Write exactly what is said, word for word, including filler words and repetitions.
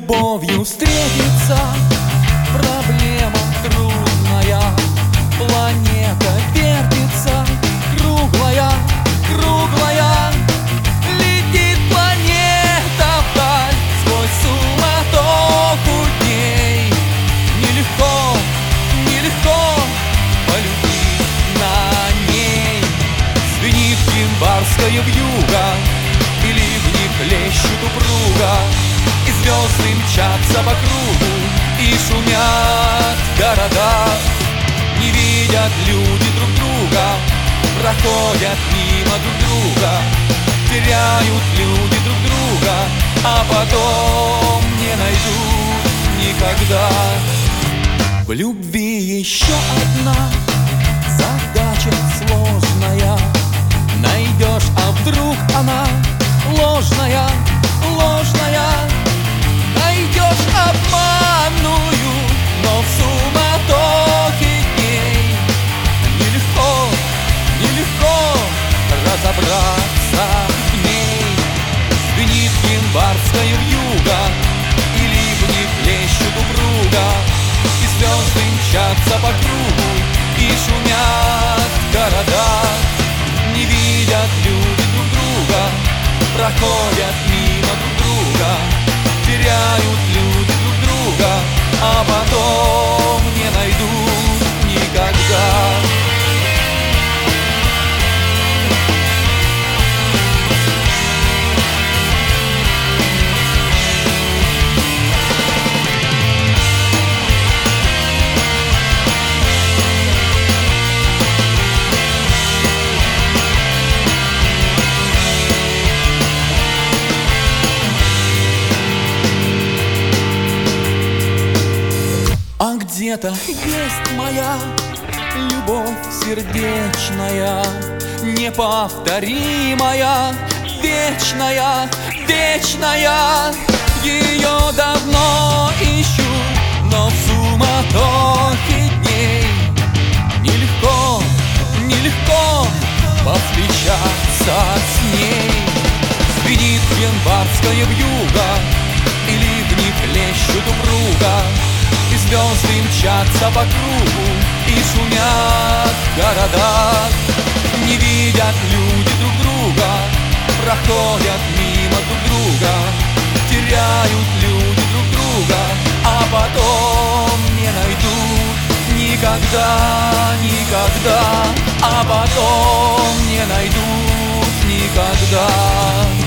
любовью встретиться. Проблема трудная, планета вертится, круглая, круглая. Летит планета вдаль сквозь суматоху дней. Нелегко, нелегко полюбить на ней. Звенит январская вьюга, и ливни плещут упруга, и звезды мчатся по кругу, и шумят города. Не видят люди друг друга, проходят мимо друг друга, теряют люди друг друга, а потом не найдут никогда. В любви еще одна задача сложная. Найдешь, а вдруг она ложная, ложная. Найдешь обманную, но в суматохе дней нелегко, нелегко разобраться в ней. Звенит январская вьюга, и ливни плещут упруга, и звезды мчатся по кругу, и шумят города. Не видят люди друг друга, проходят мимо друг друга, теряют люди друг друга, а потом не найдут никогда. А где-то есть моя любовь сердечная, неповторимая, вечная, вечная. Ее давно ищу, но в суматохе дней нелегко, нелегко повстречаться с ней. Звенит январская вьюга, и ливни плещут упруга, и звезды мчатся по кругу, и шумят города. Не видят люди друг друга, проходят мимо друг друга, теряют люди друг друга, а потом не найдут никогда, никогда, а потом не найдут никогда.